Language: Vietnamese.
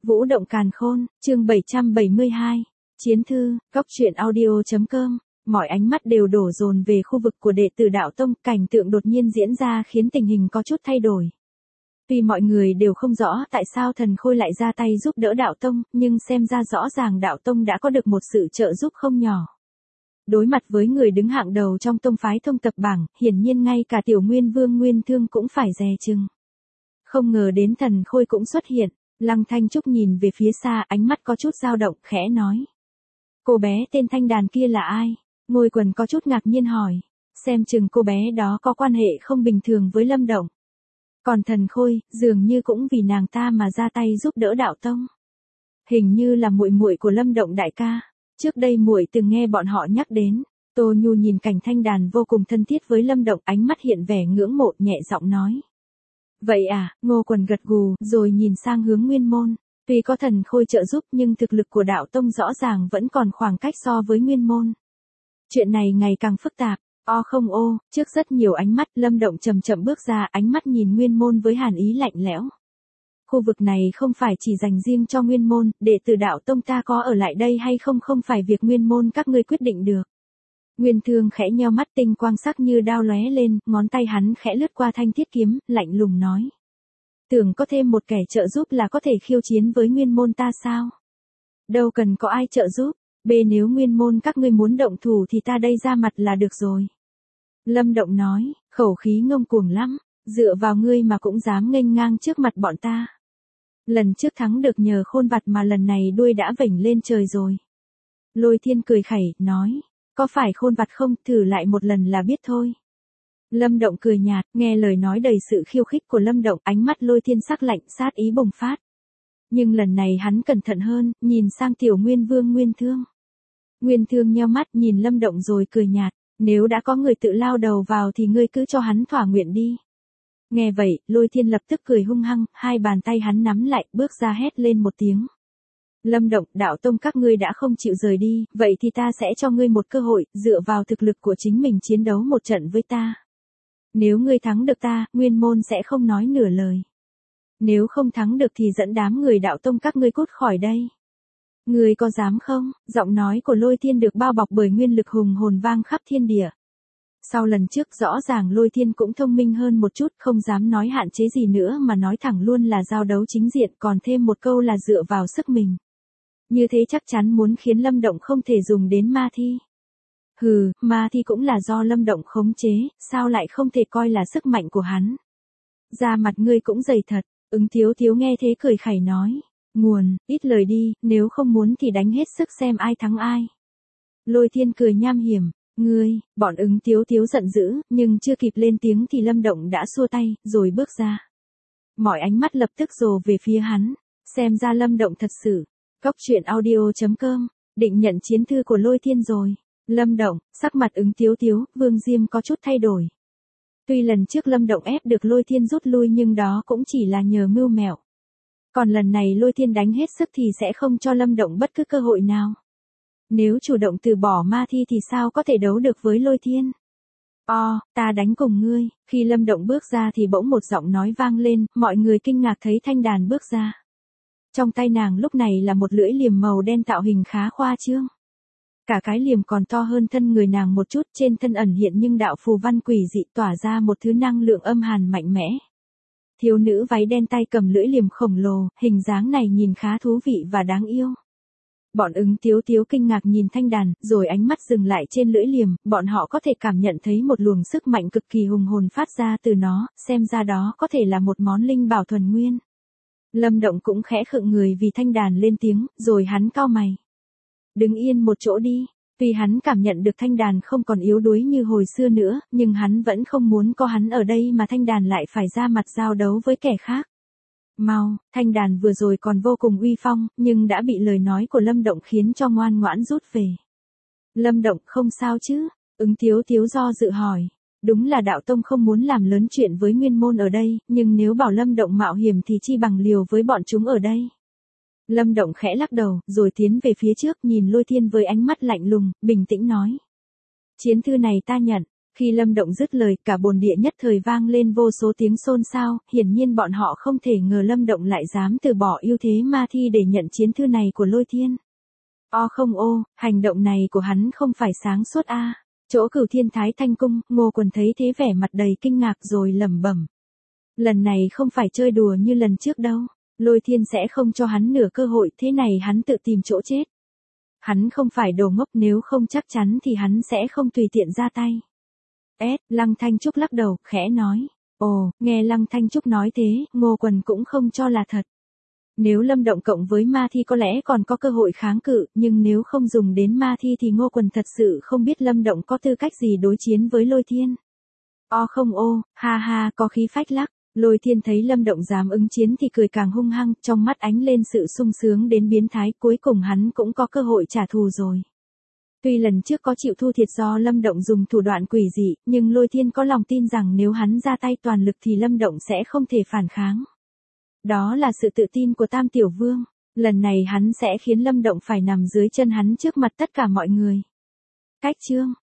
Vũ động càn khôn, chương 772. Chiến thư, góc truyện audio.com. Mọi ánh mắt đều đổ dồn về khu vực của đệ tử đạo tông, cảnh tượng đột nhiên diễn ra khiến tình hình có chút thay đổi. Tuy mọi người đều không rõ tại sao Thần Khôi lại ra tay giúp đỡ đạo tông, nhưng xem ra rõ ràng đạo tông đã có được một sự trợ giúp không nhỏ. Đối mặt với người đứng hạng đầu trong tông phái thông tập bảng, hiển nhiên ngay cả tiểu Nguyên Vương Nguyên Thương cũng phải dè chừng. Không ngờ đến Thần Khôi cũng xuất hiện. Lăng Thanh Trúc nhìn về phía xa, ánh mắt có chút dao động, khẽ nói. Cô bé tên Thanh Đàn kia là ai? Ngôi Quần có chút ngạc nhiên hỏi. Xem chừng cô bé đó có quan hệ không bình thường với Lâm Động. Còn Thần Khôi, dường như cũng vì nàng ta mà ra tay giúp đỡ đạo tông. Hình như là muội muội của Lâm Động đại ca. Trước đây muội từng nghe bọn họ nhắc đến. Tô Nhu nhìn cảnh Thanh Đàn vô cùng thân thiết với Lâm Động, ánh mắt hiện vẻ ngưỡng mộ, nhẹ giọng nói. Vậy à, Ngô Quần gật gù, rồi nhìn sang hướng Nguyên Môn. Tuy có Thần Khôi trợ giúp nhưng thực lực của đạo tông rõ ràng vẫn còn khoảng cách so với Nguyên Môn. Chuyện này ngày càng phức tạp. Trước rất nhiều ánh mắt, Lâm Động chậm chậm bước ra, ánh mắt nhìn Nguyên Môn với hàn ý lạnh lẽo. Khu vực này không phải chỉ dành riêng cho Nguyên Môn, đệ tử đạo tông ta có ở lại đây hay không không phải việc Nguyên Môn các ngươi quyết định được. Nguyên Thương khẽ nheo mắt, tinh quang sắc như đao lóe lên, ngón tay hắn khẽ lướt qua thanh thiết kiếm, lạnh lùng nói. Tưởng có thêm một kẻ trợ giúp là có thể khiêu chiến với Nguyên Môn ta sao? Đâu cần có ai trợ giúp, nếu Nguyên Môn các ngươi muốn động thủ thì ta đây ra mặt là được rồi. Lâm Động nói, khẩu khí ngông cuồng lắm, dựa vào ngươi mà cũng dám nghênh ngang trước mặt bọn ta. Lần trước thắng được nhờ khôn vặt mà lần này đuôi đã vểnh lên trời rồi. Lôi Thiên cười khẩy, nói. Có phải khôn vặt không, thử lại một lần là biết thôi. Lâm Động cười nhạt, nghe lời nói đầy sự khiêu khích của Lâm Động, ánh mắt Lôi Thiên sắc lạnh, sát ý bùng phát. Nhưng lần này hắn cẩn thận hơn, nhìn sang tiểu Nguyên Vương Nguyên Thương. Nguyên Thương nheo mắt nhìn Lâm Động rồi cười nhạt, nếu đã có người tự lao đầu vào thì ngươi cứ cho hắn thỏa nguyện đi. Nghe vậy, Lôi Thiên lập tức cười hung hăng, hai bàn tay hắn nắm lại, bước ra hét lên một tiếng. Lâm Động, đạo tông các ngươi đã không chịu rời đi, vậy thì ta sẽ cho ngươi một cơ hội, dựa vào thực lực của chính mình chiến đấu một trận với ta. Nếu ngươi thắng được ta, Nguyên Môn sẽ không nói nửa lời. Nếu không thắng được thì dẫn đám người đạo tông các ngươi cút khỏi đây. Ngươi có dám không? Giọng nói của Lôi Thiên được bao bọc bởi nguyên lực hùng hồn vang khắp thiên địa. Sau lần trước rõ ràng Lôi Thiên cũng thông minh hơn một chút, không dám nói hạn chế gì nữa mà nói thẳng luôn là giao đấu chính diện, còn thêm một câu là dựa vào sức mình. Như thế chắc chắn muốn khiến Lâm Động không thể dùng đến ma thi. Hừ, ma thi cũng là do Lâm Động khống chế, sao lại không thể coi là sức mạnh của hắn. Da mặt ngươi cũng dày thật, Ứng Thiếu Thiếu nghe thế cười khẩy nói. Nguồn, ít lời đi, nếu không muốn thì đánh hết sức xem ai thắng ai. Lôi Thiên cười nham hiểm, bọn Ứng Thiếu Thiếu giận dữ, nhưng chưa kịp lên tiếng thì Lâm Động đã xua tay, rồi bước ra. Mọi ánh mắt lập tức dồn về phía hắn, xem ra Lâm Động thật sự. Góc truyện audio.com, định nhận chiến thư của Lôi Thiên rồi. Lâm Động, sắc mặt Ứng Thiếu Thiếu, Vương Diêm có chút thay đổi. Tuy lần trước Lâm Động ép được Lôi Thiên rút lui nhưng đó cũng chỉ là nhờ mưu mẹo. Còn lần này Lôi Thiên đánh hết sức thì sẽ không cho Lâm Động bất cứ cơ hội nào. Nếu chủ động từ bỏ ma thi thì sao có thể đấu được với Lôi Thiên? Ta đánh cùng ngươi. Khi Lâm Động bước ra thì bỗng một giọng nói vang lên, mọi người kinh ngạc thấy Thanh Đàn bước ra. Trong tay nàng lúc này là một lưỡi liềm màu đen tạo hình khá khoa trương. Cả cái liềm còn to hơn thân người nàng một chút, trên thân ẩn hiện nhưng đạo phù văn quỷ dị tỏa ra một thứ năng lượng âm hàn mạnh mẽ. Thiếu nữ váy đen tay cầm lưỡi liềm khổng lồ, hình dáng này nhìn khá thú vị và đáng yêu. Bọn Ứng Thiếu Thiếu kinh ngạc nhìn Thanh Đàn, rồi ánh mắt dừng lại trên lưỡi liềm, bọn họ có thể cảm nhận thấy một luồng sức mạnh cực kỳ hùng hồn phát ra từ nó, xem ra đó có thể là một món linh bảo thuần nguyên. Lâm Động cũng khẽ khựng người vì Thanh Đàn lên tiếng, rồi hắn cau mày. Đứng yên một chỗ đi. Tuy hắn cảm nhận được Thanh Đàn không còn yếu đuối như hồi xưa nữa, nhưng hắn vẫn không muốn có hắn ở đây mà Thanh Đàn lại phải ra mặt giao đấu với kẻ khác. Mau, Thanh Đàn vừa rồi còn vô cùng uy phong, nhưng đã bị lời nói của Lâm Động khiến cho ngoan ngoãn rút về. Lâm Động không sao chứ? Ứng Thiếu Thiếu do dự hỏi. Đúng là đạo tông không muốn làm lớn chuyện với Nguyên Môn ở đây, nhưng nếu bảo Lâm Động mạo hiểm thì chi bằng liều với bọn chúng ở đây. Lâm Động khẽ lắc đầu, rồi tiến về phía trước nhìn Lôi Thiên với ánh mắt lạnh lùng, bình tĩnh nói. Chiến thư này ta nhận, Khi Lâm Động dứt lời, cả bồn địa nhất thời vang lên vô số tiếng xôn xao, hiển nhiên bọn họ không thể ngờ Lâm Động lại dám từ bỏ ưu thế ma thi để nhận chiến thư này của Lôi Thiên. Không ô, hành động này của hắn không phải sáng suốt a. Chỗ Cửu Thiên Thái Thanh Cung, Ngô Quần thấy thế vẻ mặt đầy kinh ngạc rồi lẩm bẩm. Lần này không phải chơi đùa như lần trước đâu, Lôi Thiên sẽ không cho hắn nửa cơ hội, thế này hắn tự tìm chỗ chết. Hắn không phải đồ ngốc, nếu không chắc chắn thì hắn sẽ không tùy tiện ra tay. Lăng Thanh Trúc lắc đầu, khẽ nói. Nghe Lăng Thanh Trúc nói thế, Ngô Quần cũng không cho là thật. Nếu Lâm Động cộng với ma thi có lẽ còn có cơ hội kháng cự, nhưng nếu không dùng đến ma thi thì Ngô Quần thật sự không biết Lâm Động có tư cách gì đối chiến với Lôi Thiên. Không ha ha, có khí phách lắc. Lôi Thiên thấy Lâm Động dám ứng chiến thì cười càng hung hăng, trong mắt ánh lên sự sung sướng đến biến thái, cuối cùng hắn cũng có cơ hội trả thù rồi. Tuy lần trước có chịu thua thiệt do Lâm Động dùng thủ đoạn quỷ dị, nhưng Lôi Thiên có lòng tin rằng nếu hắn ra tay toàn lực thì Lâm Động sẽ không thể phản kháng. Đó là sự tự tin của Tam Tiểu Vương, lần này hắn sẽ khiến Lâm Động phải nằm dưới chân hắn trước mặt tất cả mọi người. Cách chương